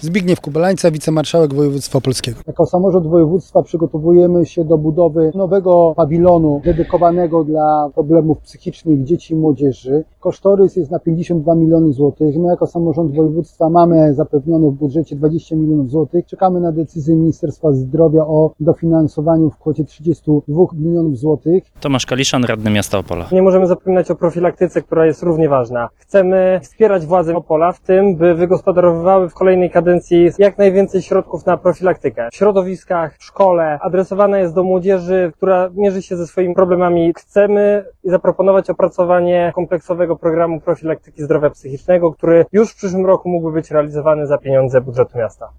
Zbigniew Kubalańca, wicemarszałek województwa opolskiego. Jako samorząd województwa przygotowujemy się do budowy nowego pawilonu dedykowanego dla problemów psychicznych dzieci i młodzieży. Kosztorys jest na 52 miliony złotych. My jako samorząd województwa mamy zapewnione w budżecie 20 milionów złotych. Czekamy na decyzję Ministerstwa Zdrowia o dofinansowaniu w kwocie 32 milionów złotych. Tomasz Kaliszan, radny miasta Opola. Nie możemy zapominać o profilaktyce, która jest równie ważna. Chcemy wspierać władze Opola w tym, by wygospodarowywały w kolejnej kadencji jak najwięcej środków na profilaktykę. W środowiskach, w szkole, adresowana jest do młodzieży, która mierzy się ze swoimi problemami. Chcemy zaproponować opracowanie kompleksowego programu profilaktyki zdrowia psychicznego, który już w przyszłym roku mógłby być realizowany za pieniądze budżetu miasta.